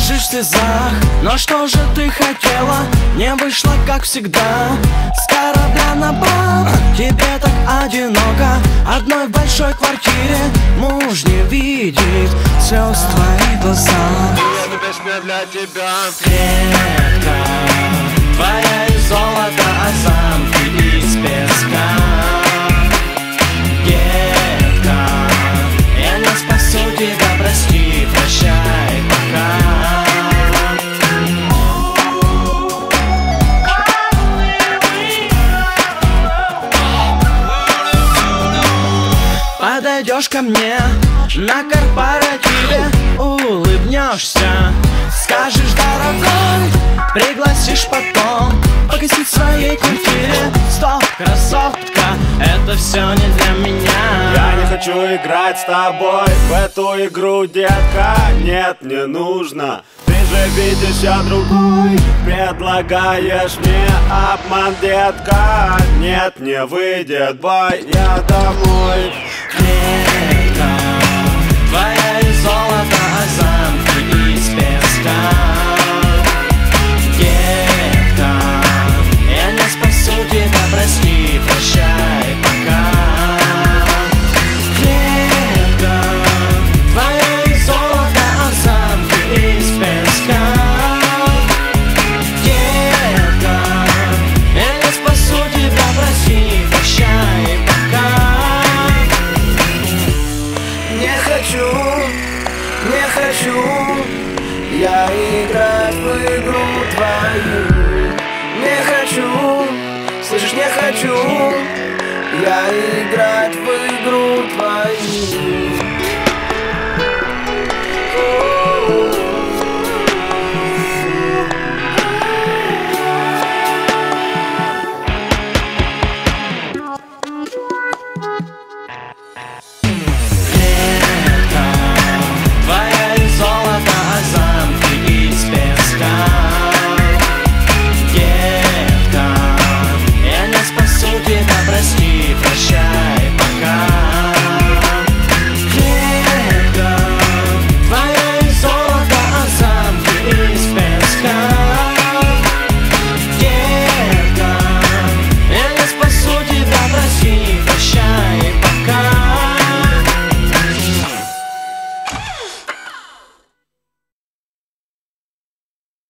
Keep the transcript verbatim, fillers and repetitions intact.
Держись в слезах, но что же ты хотела? Не вышло, как всегда, с корабля на бал. Тебе так одиноко, одной в большой квартире. Муж не видит слез в твоих глазах. Эта песня для тебя. Клетка твоя из золота, а замки из песка. Детка, я не спасу тебя, прости, прощай, пока. Подойдешь ко мне на корпоративе, улыбнешься, скажешь дорогой, пригласишь потом погасить в своей квартире. Стоп, красотка, это все не для меня. Я не хочу играть с тобой в эту игру, детка. Нет, не нужно. Ты же видишь, я другой. Предлагаешь мне обман, детка. Нет, не выйдет, бой, я домой. Клетка твоя из золота, а замки из песка. Детка, я не спасу тебя, прости, прощай, пока. Клетка твоя из золота, а замки из песка. Детка, я не спасу тебя, прости, прощай, пока. Не хочу, не хочу я играть в игру твою. Не хочу, слышишь, не хочу я играть в игру твою.